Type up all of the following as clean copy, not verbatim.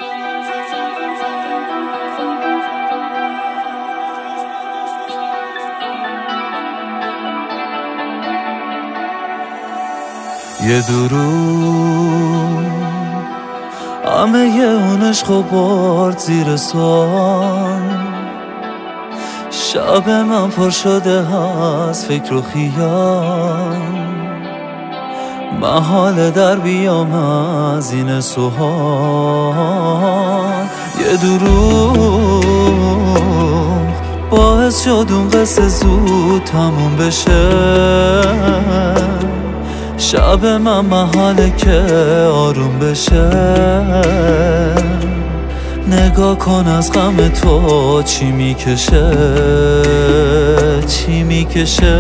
یه دروغ همه اون عشق و برد زیر سوال. شب من پر شده از فکر و خیال، محال در بیام از این سوال. یه دروغ باعث شد اون قصه زود تموم بشه. شب من محاله که آروم بشه. نگاه کن از غم تو چی میکشه، چی میکشه.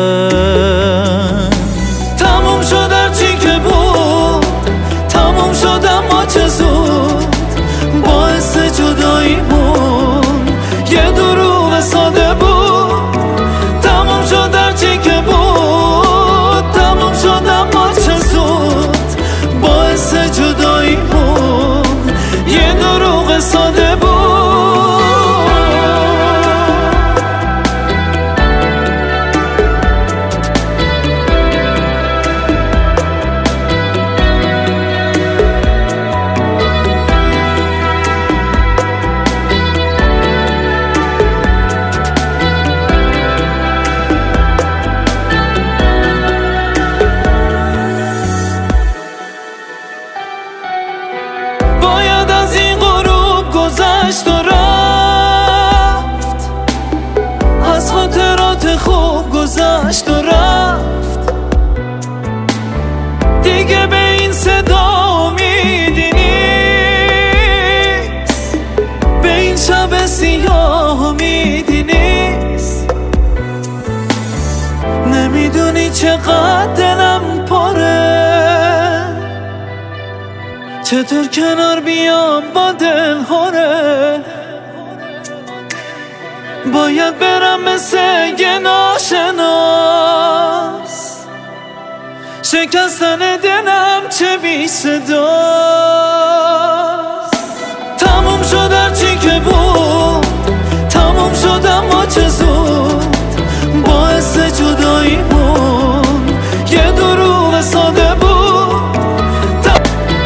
تموم شد هرچی که بود، تموم شد اما چه زود. باعث جداییمون یه دروغ ساده بود. تموم شد هرچی که بود، تموم شد اما چه زود. باعث جداییمون یه دروغ ساده بود. باید از این غروب گذشت و رفت، از خاطرات خوب گذشت و رفت. دیگه به این صدا امیدی نیست، به این شب سیاه امیدی نیست. نمیدونی چقدر دلم پره، چطور کنار بیام با دل هره. باید برم مثل یه ناشناس، شکستن دلم چه بی صدا.